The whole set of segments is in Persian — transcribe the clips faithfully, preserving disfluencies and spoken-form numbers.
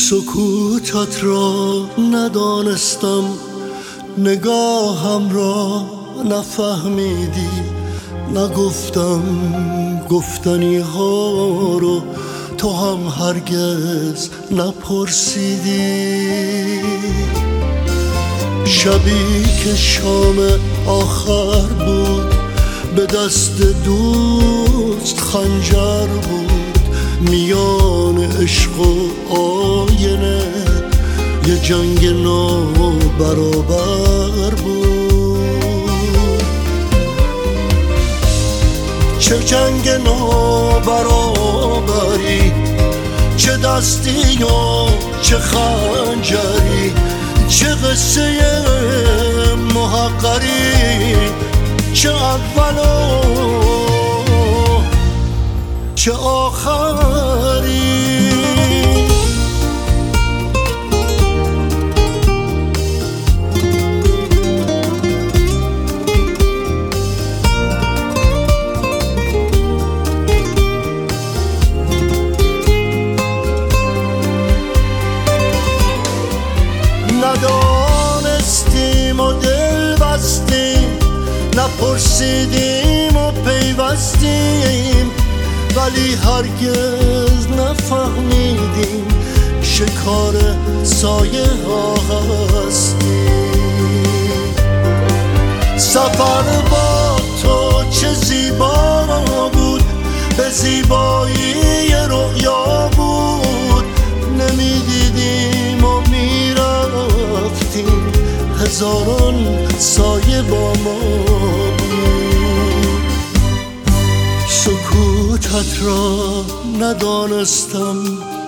سکوتت را ندانستم، نگاهم را نفهمیدی، نگفتم گفتنی ها رو تو هم هرگز نپرسیدی. شبی که شام آخر بود، به دست دوست خنجر بود، میان عشق و آینه یه جنگ نابرابر بود. چه جنگ نابرابری، چه دستی و چه خنجری، چه قصه محقری، چه اول و چه آخری. ندانستیم و دل بستیم، نپرسیدیم و پیوستیم، ولی هرگز نفهمیدیم شکار سایه ها هستیم. سفر با تو چه زیبا بود، به زیبایی رؤیا بود، نمیدیدیم و میرفتیم، هزاران سایه با ما بود. سکوتت را ندانستم،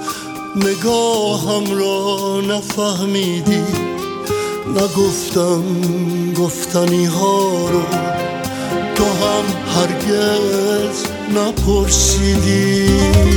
نگاهم را نفهمیدی، نگفتم گفتنی ها رو تو هم هرگز نپرسیدی.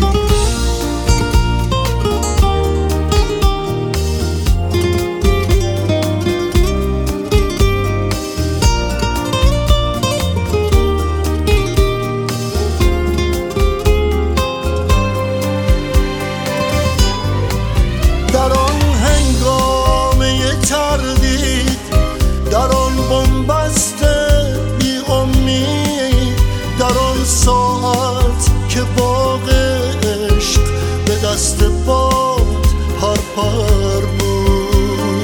در آن هنگامه تردید، در آن بنبست بی امید، در آن ساعت که باغ عشق به دست باد پرپر بود،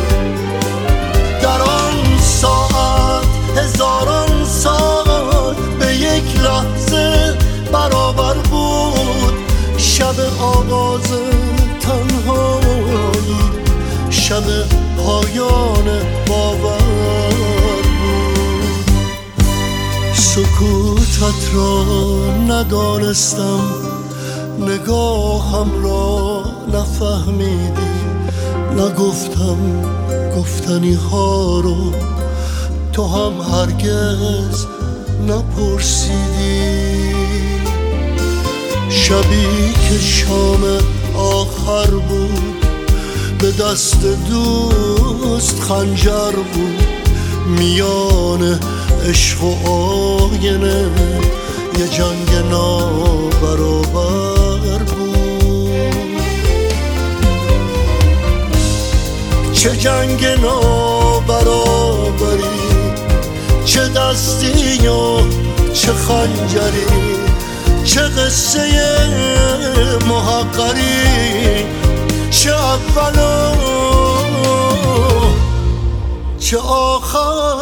در آن ساعت هزاران سال به یک لحظه برابر بود. شب آغاز تنهایی، شب پایان باور بود. سکوتت را ندانستم، نگاهم را نفهمیدی، نگفتم گفتنی ها رو تو هم هرگز نپرسیدی. شبی که شام آخر بود، به دست دوست خنجر بود، میان عشق و آینه یه جنگ نابرابر بود. چه جنگ نابرابری، چه دستی و چه خنجری، چه قصه محقری، چه اول و چه آخر.